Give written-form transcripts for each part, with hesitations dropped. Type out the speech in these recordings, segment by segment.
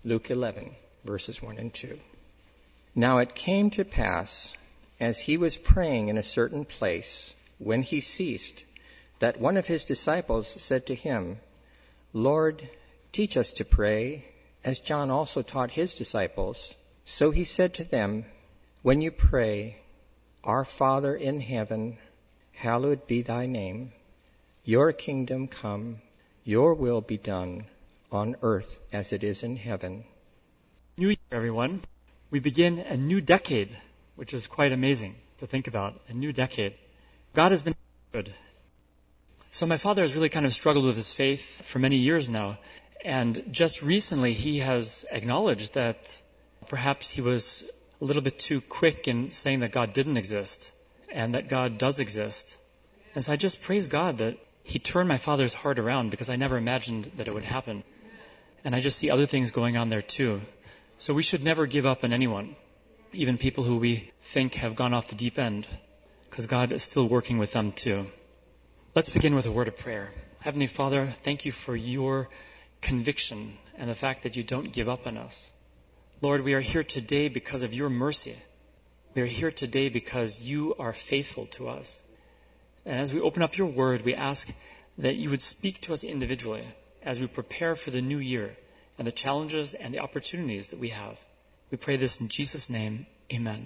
Luke 11, verses 1 and 2. Now it came to pass, as he was praying in a certain place, when he ceased, that one of his disciples said to him, Lord, teach us to pray, as John also taught his disciples. So he said to them, When you pray, Our Father in heaven, hallowed be thy name. Your kingdom come, your will be done, on earth as it is in heaven. New Year, everyone. We begin a new decade, which is quite amazing to think about, a new decade. God has been good. So my father has really kind of struggled with his faith for many years now, and just recently he has acknowledged that perhaps he was a little bit too quick in saying that God didn't exist, and that God does exist. And so I just praise God that he turned my father's heart around, because I never imagined that it would happen. And I just see other things going on there too. So we should never give up on anyone, even people who we think have gone off the deep end, because God is still working with them too. Let's begin with a word of prayer. Heavenly Father, thank you for your conviction and the fact that you don't give up on us. Lord, we are here today because of your mercy. We are here today because you are faithful to us. And as we open up your word, we ask that you would speak to us individually as we prepare for the new year and the challenges and the opportunities that we have. We pray this in Jesus' name. Amen.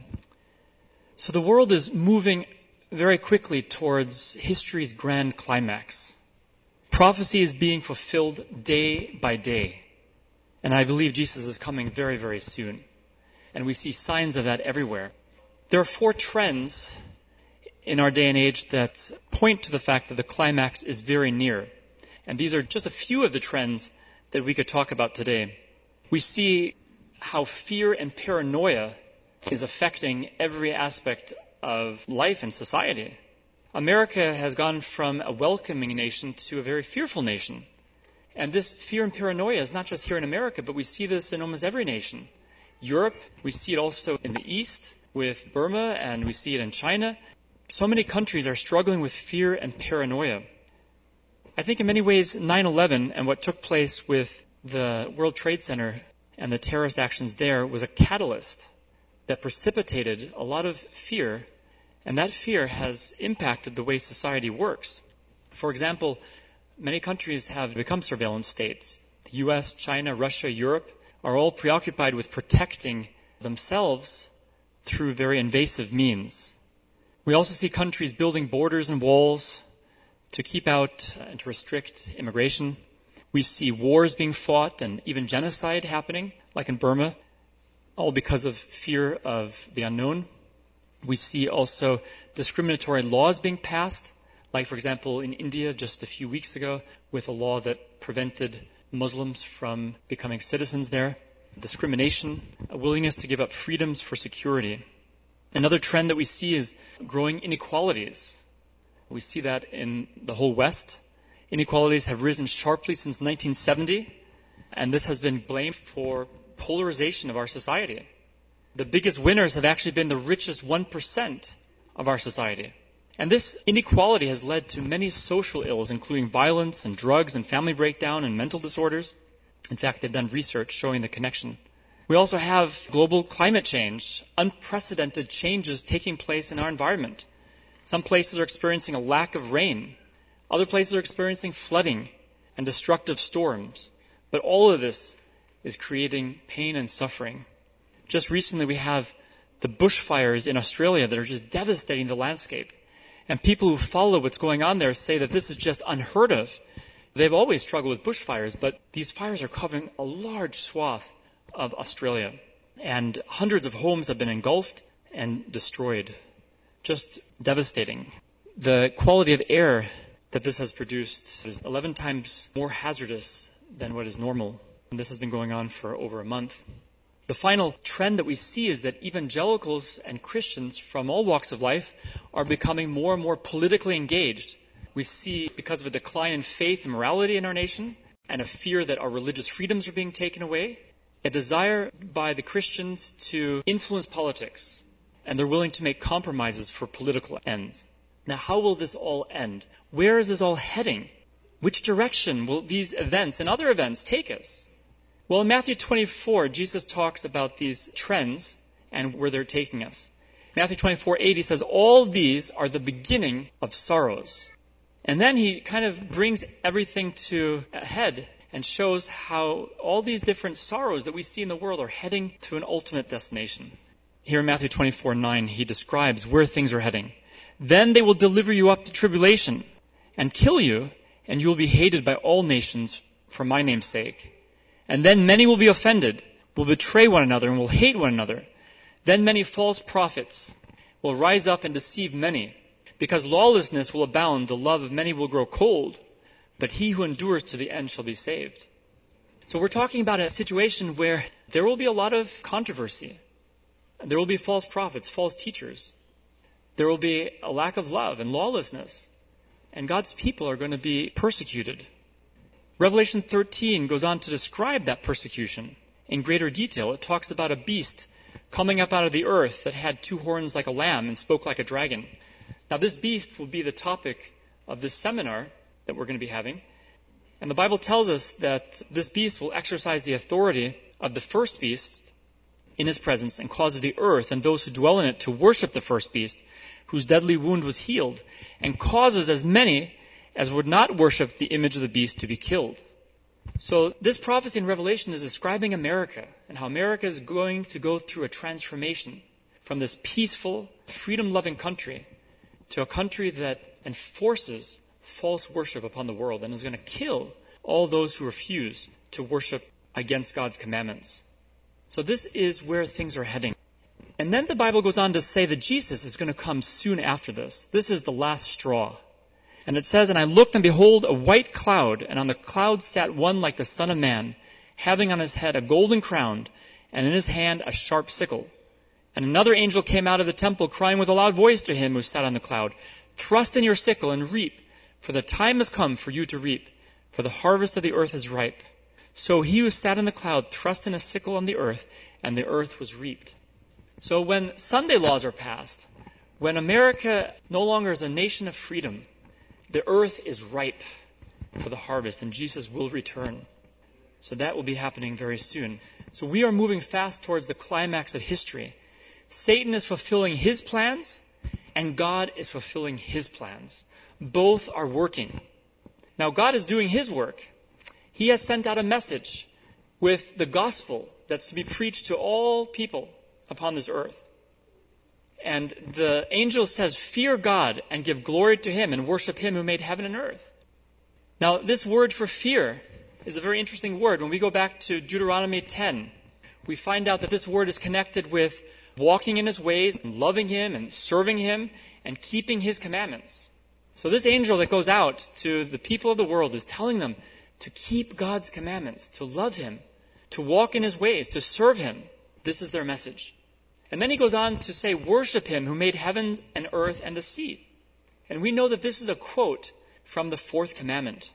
So the world is moving very quickly towards history's grand climax. Prophecy is being fulfilled day by day. And I believe Jesus is coming very, very soon. And we see signs of that everywhere. There are 4 trends in our day and age that point to the fact that the climax is very near. And these are just a few of the trends that we could talk about today. We see how fear and paranoia is affecting every aspect of life and society. America has gone from a welcoming nation to a very fearful nation. And this fear and paranoia is not just here in America, but we see this in almost every nation. Europe, we see it also in the East with Burma, and we see it in China. So many countries are struggling with fear and paranoia. I think in many ways 9/11 and what took place with the World Trade Center and the terrorist actions there was a catalyst that precipitated a lot of fear, and that fear has impacted the way society works. For example, many countries have become surveillance states. The US, China, Russia, Europe are all preoccupied with protecting themselves through very invasive means. We also see countries building borders and walls to keep out and to restrict immigration. We see wars being fought and even genocide happening, like in Burma, all because of fear of the unknown. We see also discriminatory laws being passed, like, for example, in India just a few weeks ago, with a law that prevented Muslims from becoming citizens there. Discrimination, a willingness to give up freedoms for security. Another trend that we see is growing inequalities. We see that in the whole West. Inequalities have risen sharply since 1970, and this has been blamed for polarization of our society. The biggest winners have actually been the richest 1% of our society. And this inequality has led to many social ills, including violence and drugs and family breakdown and mental disorders. In fact, they've done research showing the connection. We also have global climate change, unprecedented changes taking place in our environment. Some places are experiencing a lack of rain. Other places are experiencing flooding and destructive storms. But all of this is creating pain and suffering. Just recently we have the bushfires in Australia that are just devastating the landscape. And people who follow what's going on there say that this is just unheard of. They've always struggled with bushfires, but these fires are covering a large swath of Australia. And hundreds of homes have been engulfed and destroyed. Just devastating. The quality of air that this has produced is 11 times more hazardous than what is normal. And this has been going on for over a month. The final trend that we see is that evangelicals and Christians from all walks of life are becoming more and more politically engaged. We see, because of a decline in faith and morality in our nation, and a fear that our religious freedoms are being taken away, a desire by the Christians to influence politics, and they're willing to make compromises for political ends. Now, how will this all end? Where is this all heading? Which direction will these events and other events take us? Well, in Matthew 24, Jesus talks about these trends and where they're taking us. Matthew 24:8, he says, all these are the beginning of sorrows. And then he kind of brings everything to a head and shows how all these different sorrows that we see in the world are heading to an ultimate destination. Here in Matthew 24:9, he describes where things are heading. Then they will deliver you up to tribulation and kill you, and you will be hated by all nations for my name's sake. And then many will be offended, will betray one another, and will hate one another. Then many false prophets will rise up and deceive many. Because lawlessness will abound, the love of many will grow cold, but he who endures to the end shall be saved. So we're talking about a situation where there will be a lot of controversy. There will be false prophets, false teachers. There will be a lack of love and lawlessness. And God's people are going to be persecuted. Revelation 13 goes on to describe that persecution in greater detail. It talks about a beast coming up out of the earth that had 2 horns like a lamb and spoke like a dragon. Now, this beast will be the topic of this seminar that we're going to be having. And the Bible tells us that this beast will exercise the authority of the first beast in his presence and causes the earth and those who dwell in it to worship the first beast, whose deadly wound was healed, and causes as many as would not worship the image of the beast to be killed. So this prophecy in Revelation is describing America and how America is going to go through a transformation from this peaceful, freedom-loving country to a country that enforces false worship upon the world and is going to kill all those who refuse to worship against God's commandments. So this is where things are heading. And then the Bible goes on to say that Jesus is going to come soon after this. This is the last straw. And it says, and I looked, and behold, a white cloud, and on the cloud sat one like the Son of Man, having on his head a golden crown, and in his hand a sharp sickle. And another angel came out of the temple, crying with a loud voice to him who sat on the cloud, thrust in your sickle and reap, for the time has come for you to reap, for the harvest of the earth is ripe. So he who sat in the cloud thrust in a sickle on the earth, and the earth was reaped. So when Sunday laws are passed, when America no longer is a nation of freedom, the earth is ripe for the harvest, and Jesus will return. So that will be happening very soon. So we are moving fast towards the climax of history. Satan is fulfilling his plans, and God is fulfilling his plans. Both are working. Now, God is doing his work. He has sent out a message with the gospel that's to be preached to all people upon this earth. And the angel says, fear God and give glory to him and worship him who made heaven and earth. Now, this word for fear is a very interesting word. When we go back to Deuteronomy 10, we find out that this word is connected with walking in his ways and loving him and serving him and keeping his commandments. So this angel that goes out to the people of the world is telling them to keep God's commandments, to love him, to walk in his ways, to serve him. This is their message. And then he goes on to say, worship him who made heavens and earth and the sea. And we know that this is a quote from the fourth commandment.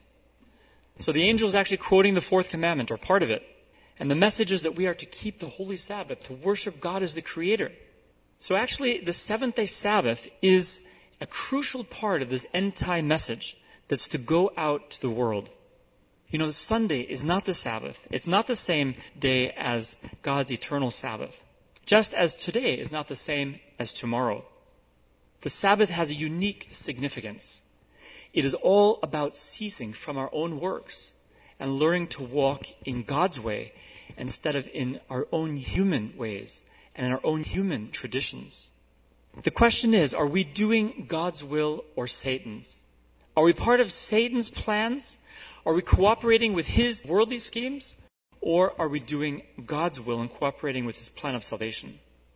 So the angel is actually quoting the fourth commandment, or part of it. And the message is that we are to keep the holy Sabbath, to worship God as the creator. So actually, the seventh-day Sabbath is a crucial part of this end-time message that's to go out to the world. You know, Sunday is not the Sabbath. It's not the same day as God's eternal Sabbath. Just as today is not the same as tomorrow. The Sabbath has a unique significance. It is all about ceasing from our own works and learning to walk in God's way instead of in our own human ways and in our own human traditions. The question is, are we doing God's will or Satan's? Are we part of Satan's plans? Are we cooperating with his worldly schemes? Or are we doing God's will and cooperating with his plan of salvation?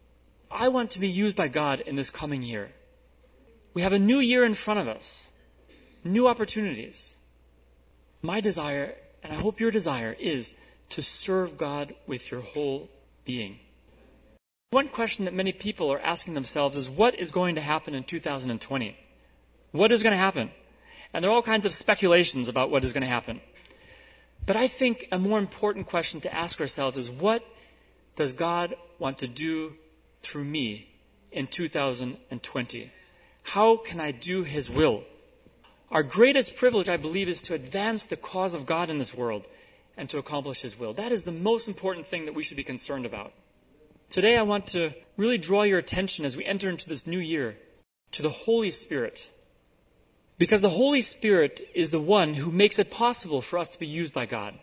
I want to be used by God in this coming year. We have a new year in front of us. New opportunities. My desire, and I hope your desire, is to serve God with your whole being. One question that many people are asking themselves is, what is going to happen in 2020? What is going to happen? And there are all kinds of speculations about what is going to happen. But I think a more important question to ask ourselves is, what does God want to do through me in 2020? How can I do his will? Our greatest privilege, I believe, is to advance the cause of God in this world and to accomplish His will. That is the most important thing that we should be concerned about. Today I want to really draw your attention as we enter into this new year to the Holy Spirit. Because the Holy Spirit is the one who makes it possible for us to be used by God.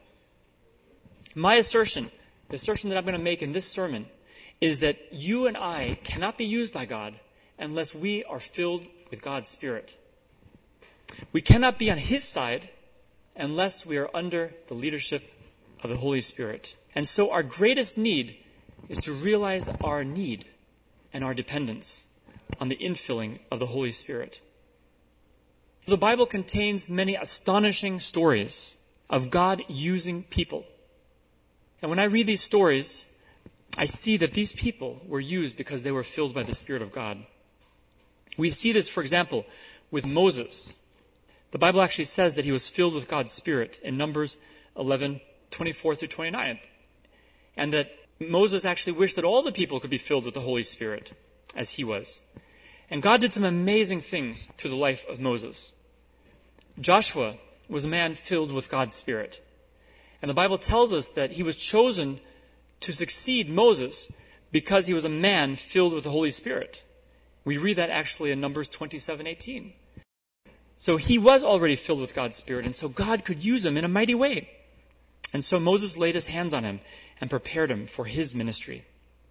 My assertion, the assertion that I'm going to make in this sermon, is that you and I cannot be used by God unless we are filled with God's Spirit. We cannot be on His side unless we are under the leadership of the Holy Spirit. And so our greatest need is to realize our need and our dependence on the infilling of the Holy Spirit. The Bible contains many astonishing stories of God using people. And when I read these stories, I see that these people were used because they were filled by the Spirit of God. We see this, for example, with Moses. The Bible actually says that he was filled with God's Spirit in Numbers 11:24 through 29. And that Moses actually wished that all the people could be filled with the Holy Spirit, as he was. And God did some amazing things through the life of Moses. Joshua was a man filled with God's Spirit. And the Bible tells us that he was chosen to succeed Moses because he was a man filled with the Holy Spirit. We read that actually in Numbers 27:18. So he was already filled with God's Spirit, and so God could use him in a mighty way. And so Moses laid his hands on him and prepared him for his ministry.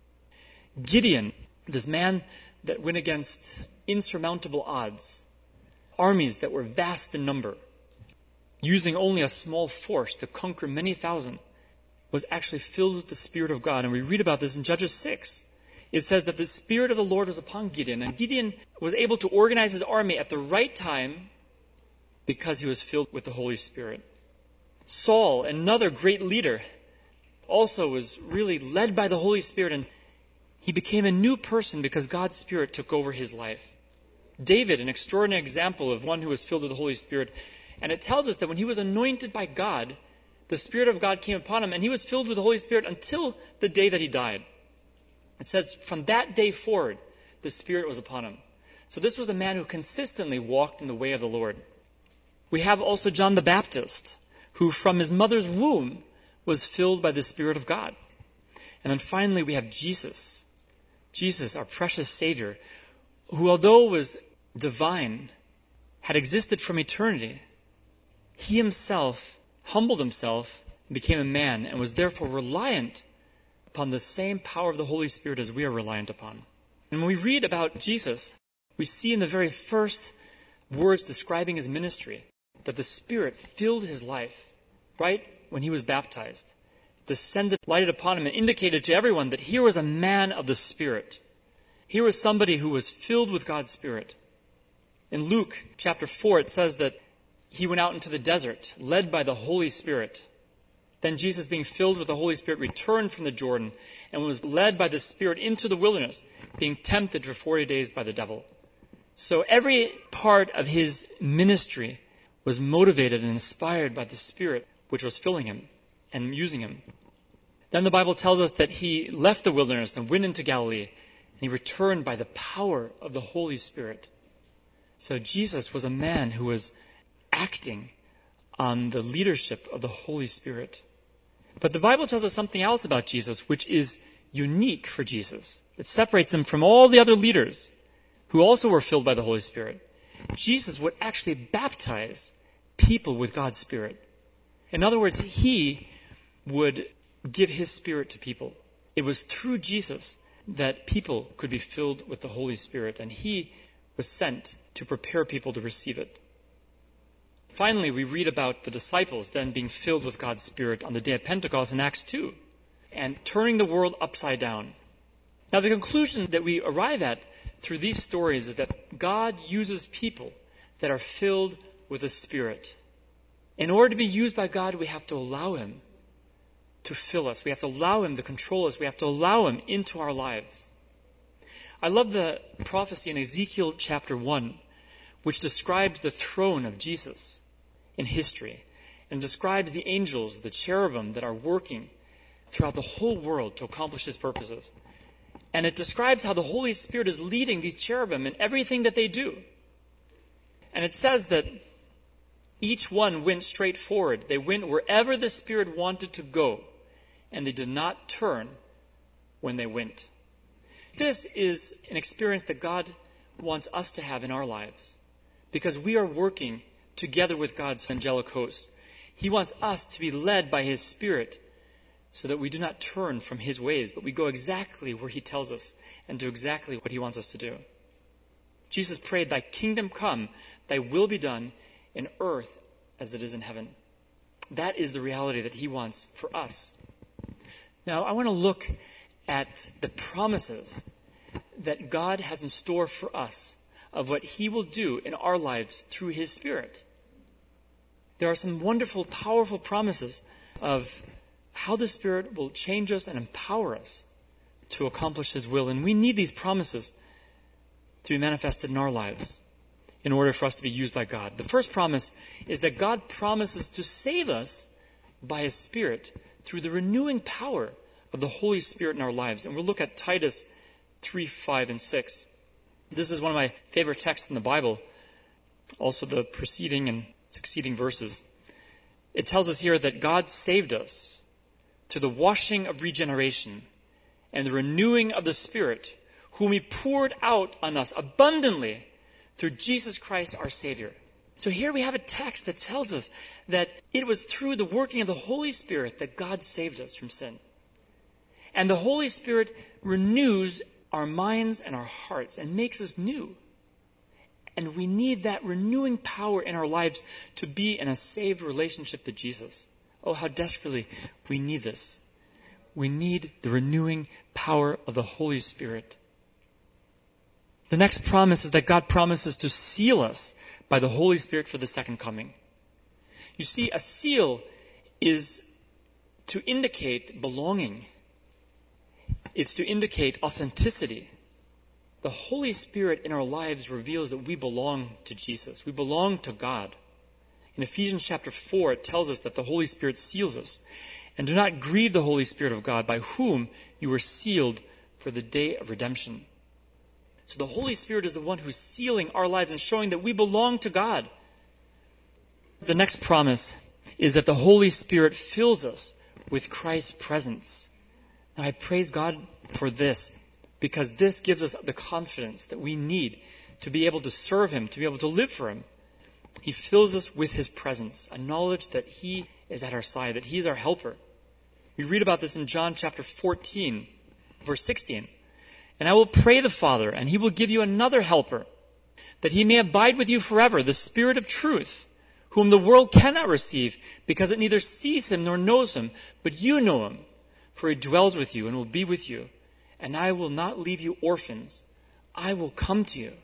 Gideon, this man that went against insurmountable odds, armies that were vast in number, using only a small force to conquer many thousand, was actually filled with the Spirit of God. And we read about this in Judges 6. It says that the Spirit of the Lord was upon Gideon, and Gideon was able to organize his army at the right time because he was filled with the Holy Spirit. Saul, another great leader, also was really led by the Holy Spirit, and he became a new person because God's Spirit took over his life. David, an extraordinary example of one who was filled with the Holy Spirit. And it tells us that when he was anointed by God, the Spirit of God came upon him, and he was filled with the Holy Spirit until the day that he died. It says from that day forward, the Spirit was upon him. So this was a man who consistently walked in the way of the Lord. We have also John the Baptist, who from his mother's womb was filled by the Spirit of God. And then finally we have Jesus. Jesus, our precious Savior, who although was divine, had existed from eternity, he himself humbled himself and became a man and was therefore reliant upon the same power of the Holy Spirit as we are reliant upon. And when we read about Jesus, we see in the very first words describing his ministry that the Spirit filled his life right when he was baptized, descended, lighted upon him, and indicated to everyone that here was a man of the Spirit. Here was somebody who was filled with God's Spirit. In Luke chapter 4, it says that he went out into the desert, led by the Holy Spirit. Then Jesus, being filled with the Holy Spirit, returned from the Jordan and was led by the Spirit into the wilderness, being tempted for 40 days by the devil. So every part of his ministry was motivated and inspired by the Spirit, which was filling him and using him. Then the Bible tells us that he left the wilderness and went into Galilee, and he returned by the power of the Holy Spirit. So Jesus was a man who was acting on the leadership of the Holy Spirit. But the Bible tells us something else about Jesus, which is unique for Jesus. It separates him from all the other leaders who also were filled by the Holy Spirit. Jesus would actually baptize people with God's Spirit. In other words, he would give his Spirit to people. It was through Jesus that people could be filled with the Holy Spirit, and he was sent to prepare people to receive it. Finally, we read about the disciples then being filled with God's Spirit on the day of Pentecost in Acts 2 and turning the world upside down. Now, the conclusion that we arrive at through these stories is that God uses people that are filled with the Spirit. In order to be used by God, we have to allow him to fill us. We have to allow him to control us. We have to allow him into our lives. I love the prophecy in Ezekiel chapter 1, which describes the throne of Jesus in history and describes the angels, the cherubim that are working throughout the whole world to accomplish his purposes. And it describes how the Holy Spirit is leading these cherubim in everything that they do. And it says that Each one went straight forward. They went wherever the Spirit wanted to go, and they did not turn when they went. This is an experience that God wants us to have in our lives, because we are working together with God's angelic host. He wants us to be led by His Spirit so that we do not turn from His ways, but we go exactly where He tells us and do exactly what He wants us to do. Jesus prayed, "Thy kingdom come, thy will be done in earth as it is in heaven." That is the reality that He wants for us. Now, I want to look at the promises that God has in store for us of what He will do in our lives through His Spirit. There are some wonderful, powerful promises of how the Spirit will change us and empower us to accomplish His will. And we need these promises to be manifested in our lives in order for us to be used by God. The first promise is that God promises to save us by His Spirit through the renewing power of the Holy Spirit in our lives. And we'll look at Titus 3, 5, and 6. This is one of my favorite texts in the Bible, also the preceding and succeeding verses. It tells us here that God saved us through the washing of regeneration and the renewing of the Spirit, whom He poured out on us abundantly through Jesus Christ our Savior. So here we have a text that tells us that it was through the working of the Holy Spirit that God saved us from sin. And the Holy Spirit renews our minds and our hearts and makes us new. And we need that renewing power in our lives to be in a saved relationship to Jesus. Oh, how desperately we need this. We need the renewing power of the Holy Spirit. The next promise is that God promises to seal us by the Holy Spirit for the second coming. You see, a seal is to indicate belonging. It's to indicate authenticity. The Holy Spirit in our lives reveals that we belong to Jesus. We belong to God. In Ephesians chapter 4, it tells us that the Holy Spirit seals us. And do not grieve the Holy Spirit of God, by whom you were sealed for the day of redemption. So the Holy Spirit is the one who's sealing our lives and showing that we belong to God. The next promise is that the Holy Spirit fills us with Christ's presence. And I praise God for this, because this gives us the confidence that we need to be able to serve Him, to be able to live for Him. He fills us with His presence, a knowledge that He is at our side, that He is our helper. We read about this in John chapter 14, verse 16. "And I will pray the Father, and He will give you another helper, that He may abide with you forever, the Spirit of truth, whom the world cannot receive, because it neither sees Him nor knows Him, but you know Him, for He dwells with you and will be with you. And I will not leave you orphans. I will come to you."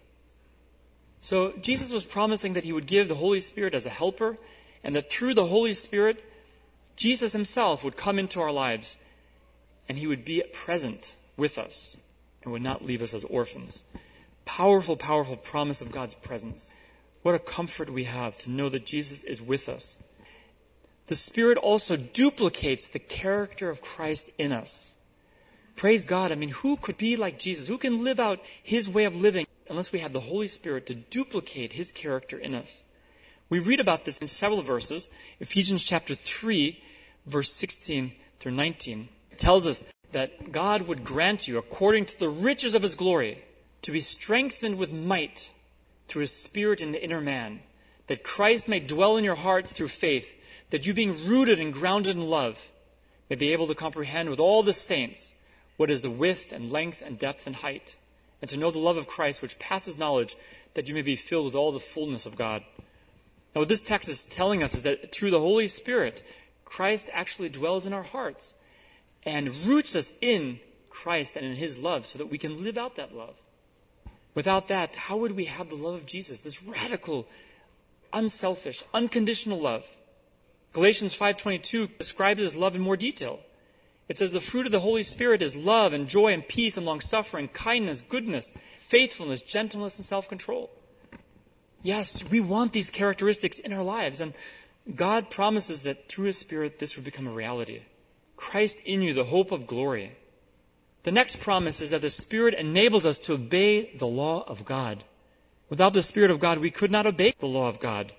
So Jesus was promising that He would give the Holy Spirit as a helper, and that through the Holy Spirit, Jesus Himself would come into our lives, and He would be present with us and would not leave us as orphans. Powerful, powerful promise of God's presence. What a comfort we have to know that Jesus is with us. The Spirit also duplicates the character of Christ in us. Praise God. I mean, who could be like Jesus? Who can live out His way of living unless we have the Holy Spirit to duplicate His character in us? We read about this in several verses. Ephesians chapter 3, verse 16 through 19 tells us that God would grant you, according to the riches of His glory, to be strengthened with might through His Spirit in the inner man, that Christ may dwell in your hearts through faith, that you, being rooted and grounded in love, may be able to comprehend with all the saints what is the width and length and depth and height, and to know the love of Christ which passes knowledge, that you may be filled with all the fullness of God. Now, what this text is telling us is that through the Holy Spirit, Christ actually dwells in our hearts and roots us in Christ and in His love so that we can live out that love. Without that, how would we have the love of Jesus, this radical, unselfish, unconditional love? Galatians 5:22 describes His love in more detail. It says the fruit of the Holy Spirit is love and joy and peace and long-suffering, kindness, goodness, faithfulness, gentleness, and self-control. Yes, we want these characteristics in our lives, and God promises that through His Spirit this would become a reality. Christ in you, the hope of glory. The next promise is that the Spirit enables us to obey the law of God. Without the Spirit of God, we could not obey the law of God.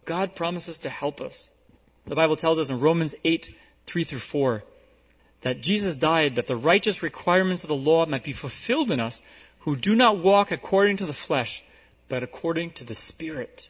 God promises to help us. The Bible tells us in Romans 8, 3-4, that Jesus died that the righteous requirements of the law might be fulfilled in us who do not walk according to the flesh, but according to the Spirit.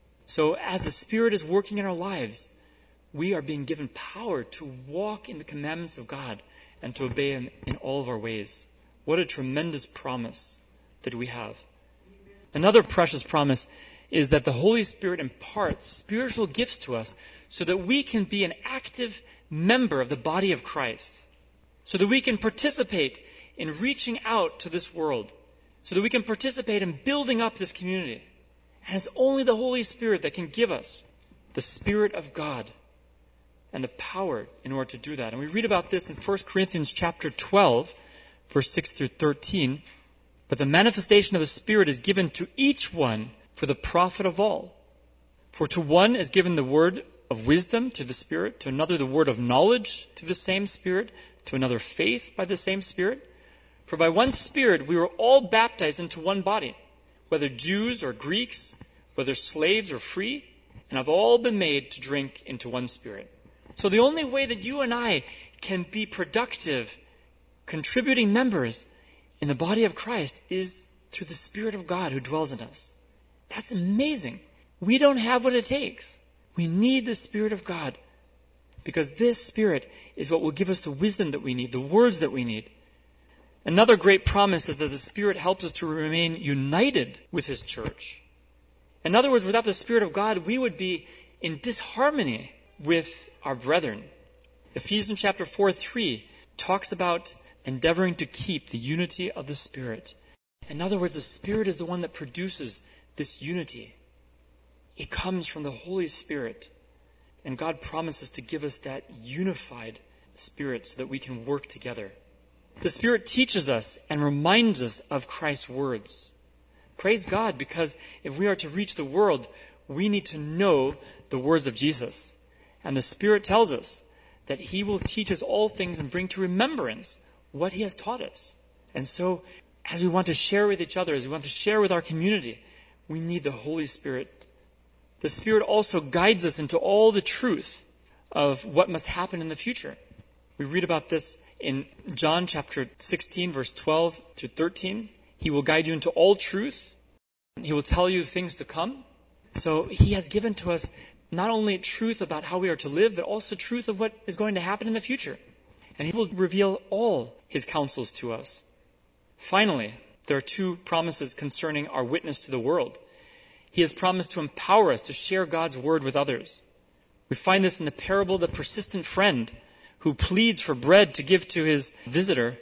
So as the Spirit is working in our lives, we are being given power to walk in the commandments of God and to obey Him in all of our ways. What a tremendous promise that we have. Another precious promise is that the Holy Spirit imparts spiritual gifts to us so that we can be an active member of the body of Christ, so that we can participate in reaching out to this world, so that we can participate in building up this community. And it's only the Holy Spirit that can give us the Spirit of God and the power in order to do that. And we read about this in 1 Corinthians chapter 12, verse 6-13. But the manifestation of the Spirit is given to each one for the profit of all. For to one is given the word of wisdom through the Spirit, to another the word of knowledge through the same Spirit, to another faith by the same Spirit. For by one Spirit we were all baptized into one body, whether Jews or Greeks, whether slaves or free, and have all been made to drink into one Spirit. So the only way that you and I can be productive, contributing members in the body of Christ is through the Spirit of God who dwells in us. That's amazing. We don't have what it takes. We need the Spirit of God, because this Spirit is what will give us the wisdom that we need, the words that we need. Another great promise is that the Spirit helps us to remain united with His church. In other words, without the Spirit of God, we would be in disharmony with our brethren. Ephesians chapter 4:3 talks about endeavoring to keep the unity of the Spirit. In other words, the Spirit is the one that produces this unity. It comes from the Holy Spirit. And God promises to give us that unified spirit so that we can work together. The Spirit teaches us and reminds us of Christ's words. Praise God, because if we are to reach the world, we need to know the words of Jesus. And the Spirit tells us that He will teach us all things and bring to remembrance what He has taught us. And so, as we want to share with each other, as we want to share with our community, we need the Holy Spirit. The Spirit also guides us into all the truth of what must happen in the future. We read about this in John chapter 16, verse 12-13. He will guide you into all truth. He will tell you things to come. So He has given to us not only truth about how we are to live, but also truth of what is going to happen in the future. And He will reveal all His counsels to us. Finally, there are two promises concerning our witness to the world. He has promised to empower us to share God's word with others. We find this in the parable of the persistent friend who pleads for bread to give to his visitor.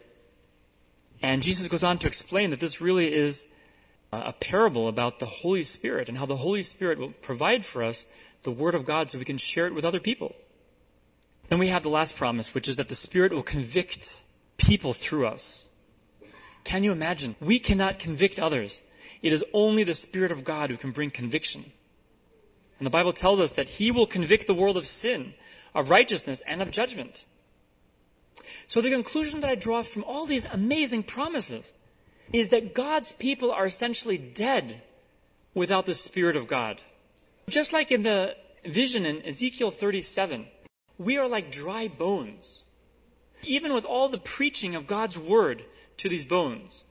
And Jesus goes on to explain that this really is a parable about the Holy Spirit and how the Holy Spirit will provide for us the Word of God so we can share it with other people. Then we have the last promise, which is that the Spirit will convict people through us. Can you imagine? We cannot convict others. It is only the Spirit of God who can bring conviction. And the Bible tells us that He will convict the world of sin, of righteousness, and of judgment. So the conclusion that I draw from all these amazing promises is that God's people are essentially dead without the Spirit of God. Just like in the vision in Ezekiel 37, we are like dry bones. Even with all the preaching of God's word to these bones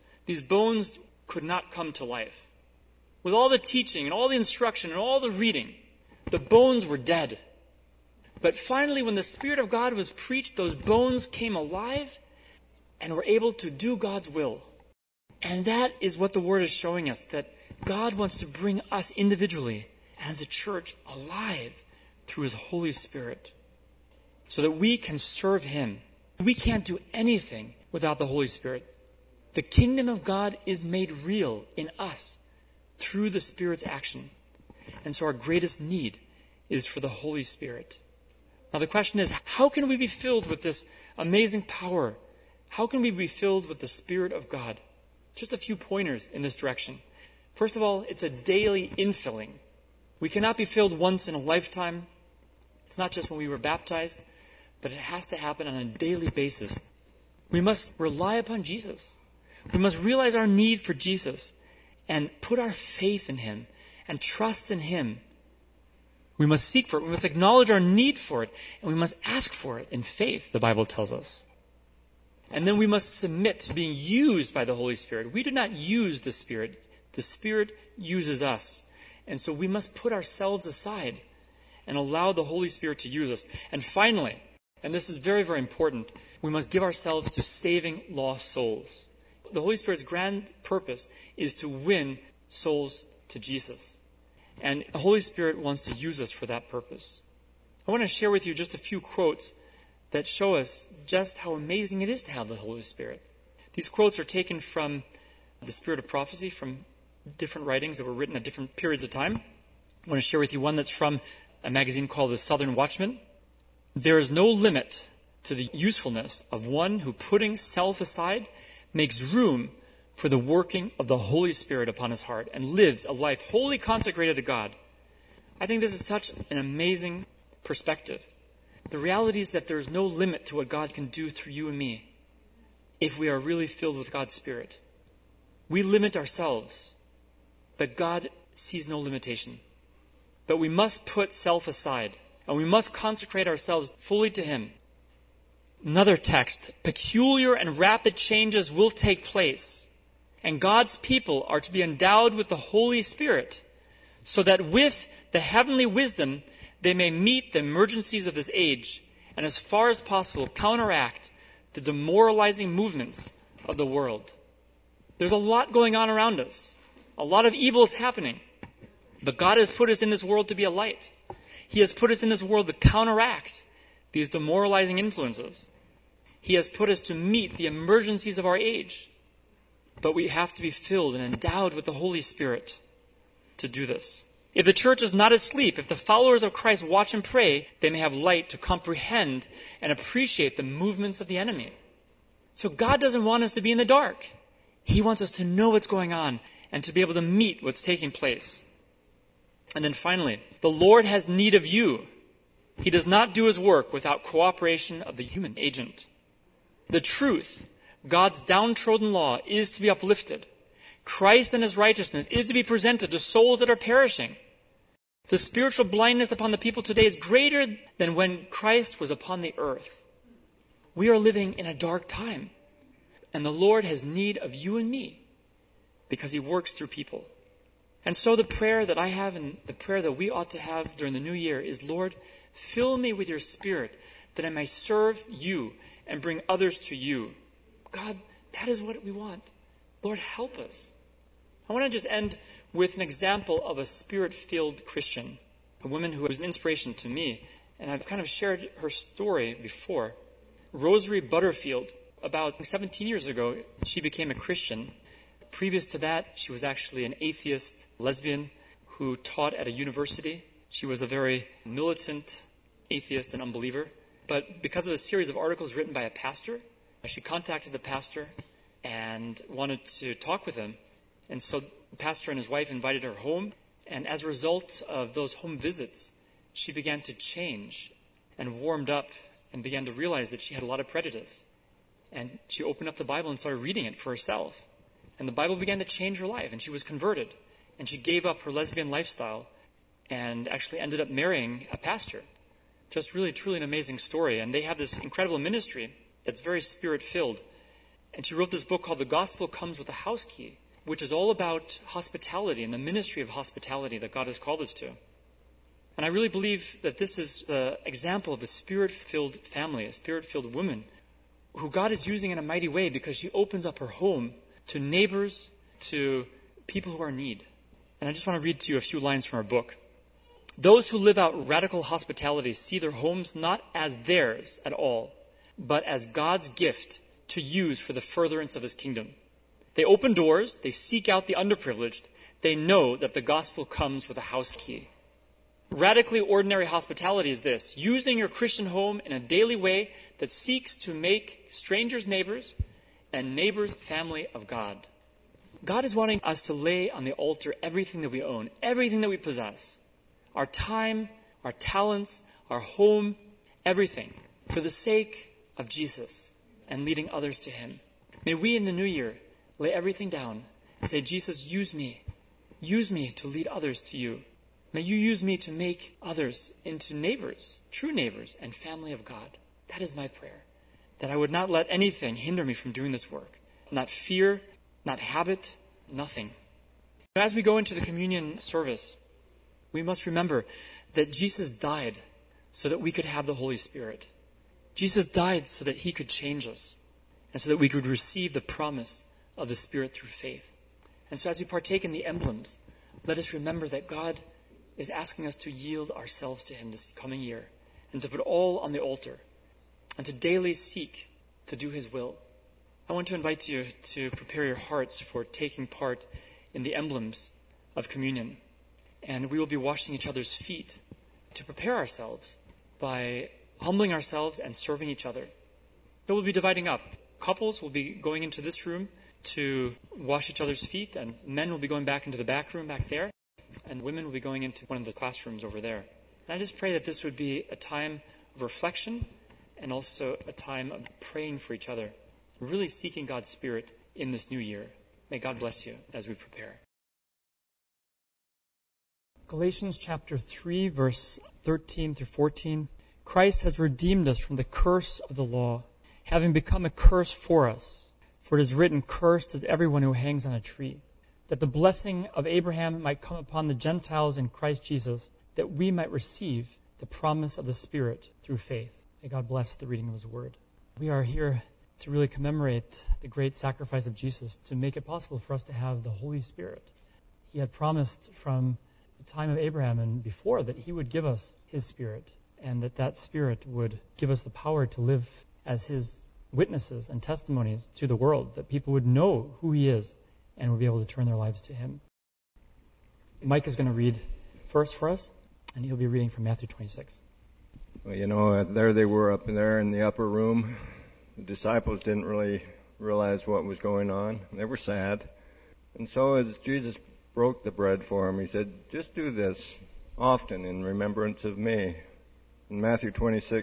could not come to life. With all the teaching and all the instruction and all the reading, the bones were dead. But finally, when the Spirit of God was preached, those bones came alive and were able to do God's will. And that is what the Word is showing us, that God wants to bring us individually as a church alive through His Holy Spirit so that we can serve Him. We can't do anything without the Holy Spirit. The kingdom of God is made real in us through the Spirit's action. And so our greatest need is for the Holy Spirit. Now the question is, how can we be filled with this amazing power? How can we be filled with the Spirit of God? Just a few pointers in this direction. First of all, it's a daily infilling. We cannot be filled once in a lifetime. It's not just when we were baptized, but it has to happen on a daily basis. We must rely upon Jesus. We must realize our need for Jesus and put our faith in Him and trust in Him. We must seek for it. We must acknowledge our need for it. And we must ask for it in faith, the Bible tells us. And then we must submit to being used by the Holy Spirit. We do not use the Spirit. The Spirit uses us. And so we must put ourselves aside and allow the Holy Spirit to use us. And finally, and this is very, very important, we must give ourselves to saving lost souls. The Holy Spirit's grand purpose is to win souls to Jesus. And the Holy Spirit wants to use us for that purpose. I want to share with you just a few quotes that show us just how amazing it is to have the Holy Spirit. These quotes are taken from the Spirit of Prophecy, from different writings that were written at different periods of time. I want to share with you one that's from a magazine called The Southern Watchman. There is no limit to the usefulness of one who, putting self aside, makes room for the working of the Holy Spirit upon his heart and lives a life wholly consecrated to God. I think this is such an amazing perspective. The reality is that there is no limit to what God can do through you and me if we are really filled with God's Spirit. We limit ourselves, but God sees no limitation. But we must put self aside, and we must consecrate ourselves fully to Him. Another text, peculiar and rapid changes will take place, and God's people are to be endowed with the Holy Spirit, so that with the heavenly wisdom they may meet the emergencies of this age, and as far as possible counteract the demoralizing movements of the world. There's a lot going on around us. A lot of evil is happening. But God has put us in this world to be a light. He has put us in this world to counteract these demoralizing influences. He has put us to meet the emergencies of our age. But we have to be filled and endowed with the Holy Spirit to do this. If the church is not asleep, if the followers of Christ watch and pray, they may have light to comprehend and appreciate the movements of the enemy. So God doesn't want us to be in the dark. He wants us to know what's going on and to be able to meet what's taking place. And then finally, the Lord has need of you. He does not do His work without cooperation of the human agent. The truth, God's downtrodden law, is to be uplifted. Christ and His righteousness is to be presented to souls that are perishing. The spiritual blindness upon the people today is greater than when Christ was upon the earth. We are living in a dark time, and the Lord has need of you and me because He works through people. And so the prayer that I have and the prayer that we ought to have during the new year is, Lord, fill me with your Spirit that I may serve you and bring others to you. God, that is what we want. Lord, help us. I want to just end with an example of a Spirit-filled Christian, a woman who was an inspiration to me, and I've kind of shared her story before. Rosary Butterfield, about 17 years ago, she became a Christian. Previous to that, she was actually an atheist lesbian who taught at a university. She was a very militant atheist and unbeliever. But because of a series of articles written by a pastor, she contacted the pastor and wanted to talk with him. And so the pastor and his wife invited her home. And as a result of those home visits, she began to change and warmed up and began to realize that she had a lot of prejudice. And she opened up the Bible and started reading it for herself. And the Bible began to change her life, and she was converted. And she gave up her lesbian lifestyle and actually ended up marrying a pastor. Just really, truly an amazing story. And they have this incredible ministry that's very Spirit-filled. And she wrote this book called The Gospel Comes with a House Key, which is all about hospitality and the ministry of hospitality that God has called us to. And I really believe that this is the example of a Spirit-filled family, a Spirit-filled woman, who God is using in a mighty way because she opens up her home to neighbors, to people who are in need. And I just want to read to you a few lines from her book. Those who live out radical hospitality see their homes not as theirs at all, but as God's gift to use for the furtherance of His kingdom. They open doors, they seek out the underprivileged, they know that the gospel comes with a house key. Radically ordinary hospitality is this: using your Christian home in a daily way that seeks to make strangers neighbors and neighbors family of God. God is wanting us to lay on the altar everything that we own, everything that we possess, our time, our talents, our home, everything, for the sake of Jesus and leading others to Him. May we in the new year lay everything down and say, Jesus, use me to lead others to you. May you use me to make others into neighbors, true neighbors, and family of God. That is my prayer, that I would not let anything hinder me from doing this work. Not fear, not habit, nothing. As we go into the communion service, we must remember that Jesus died so that we could have the Holy Spirit. Jesus died so that he could change us and so that we could receive the promise of the Spirit through faith. And so as we partake in the emblems, let us remember that God is asking us to yield ourselves to him this coming year and to put all on the altar and to daily seek to do his will. I want to invite you to prepare your hearts for taking part in the emblems of communion. And we will be washing each other's feet to prepare ourselves by humbling ourselves and serving each other. So we'll be dividing up. Couples will be going into this room to wash each other's feet, and men will be going back into the back room back there, and women will be going into one of the classrooms over there. And I just pray that this would be a time of reflection and also a time of praying for each other, really seeking God's Spirit in this new year. May God bless you as we prepare. Galatians chapter 3, verse 13 through 14. Christ has redeemed us from the curse of the law, having become a curse for us. For it is written, cursed is everyone who hangs on a tree, that the blessing of Abraham might come upon the Gentiles in Christ Jesus, that we might receive the promise of the Spirit through faith. May God bless the reading of his word. We are here to really commemorate the great sacrifice of Jesus, to make it possible for us to have the Holy Spirit. He had promised from the time of Abraham and before that he would give us his Spirit, and that Spirit would give us the power to live as his witnesses and testimonies to the world, that people would know who he is and would be able to turn their lives to him. Mike is going to read first for us, and he'll be reading from Matthew 26. Well, there they were up there in the upper room. The disciples didn't really realize what was going on. They were sad. And so as Jesus broke the bread for them, he said, just do this often in remembrance of me. And Matthew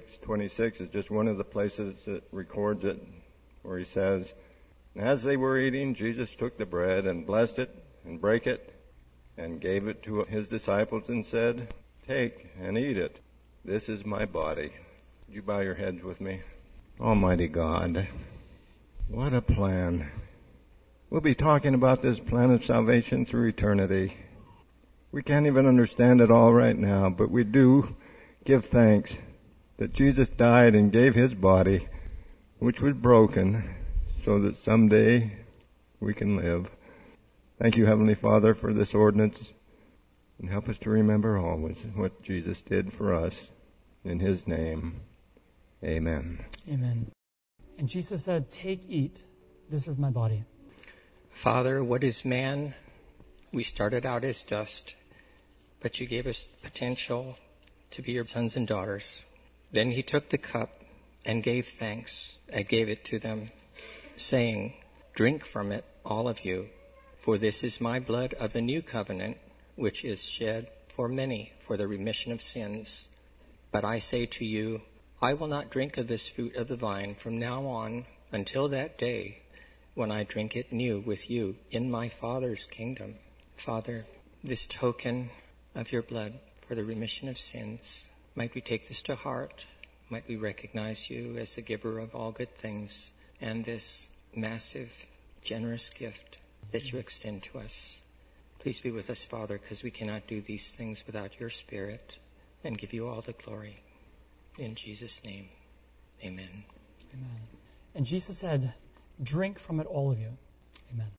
26 is just one of the places that records it, where he says, as they were eating, Jesus took the bread and blessed it and brake it and gave it to his disciples and said, take and eat it. This is my body. Would you bow your heads with me? Almighty God, what a plan. We'll be talking about this plan of salvation through eternity. We can't even understand it all right now, but we do give thanks that Jesus died and gave his body, which was broken, so that someday we can live. Thank you, Heavenly Father, for this ordinance, and help us to remember always what Jesus did for us. In his name, amen. Amen. And Jesus said, take, eat. This is my body. Father, what is man? We started out as dust, but you gave us potential to be your sons and daughters. Then he took the cup and gave thanks and gave it to them, saying, drink from it, all of you, for this is my blood of the new covenant, which is shed for many for the remission of sins. But I say to you, I will not drink of this fruit of the vine from now on until that day when I drink it new with you in my Father's kingdom. Father, this token of your blood for the remission of sins, might we take this to heart, might we recognize you as the giver of all good things and this massive, generous gift that you extend to us. Please be with us, Father, because we cannot do these things without your Spirit, and give you all the glory. In Jesus' name, amen. Amen. And Jesus said, drink from it, all of you. Amen.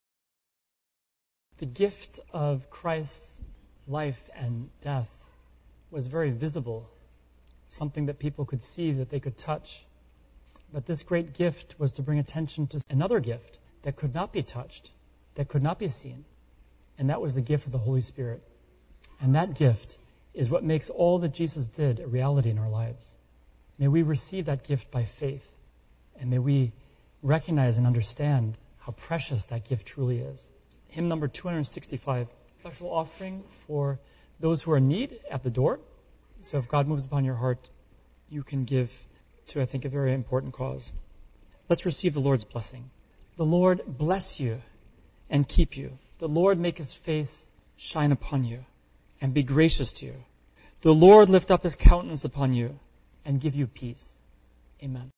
The gift of Christ's life and death was very visible, something that people could see, that they could touch. But this great gift was to bring attention to another gift that could not be touched, that could not be seen. And that was the gift of the Holy Spirit. And that gift is what makes all that Jesus did a reality in our lives. May we receive that gift by faith. And may we recognize and understand how precious that gift truly is. Hymn number 265, special offering for those who are in need at the door. So if God moves upon your heart, you can give to, I think, a very important cause. Let's receive the Lord's blessing. The Lord bless you and keep you. The Lord make his face shine upon you and be gracious to you. The Lord lift up his countenance upon you and give you peace. Amen.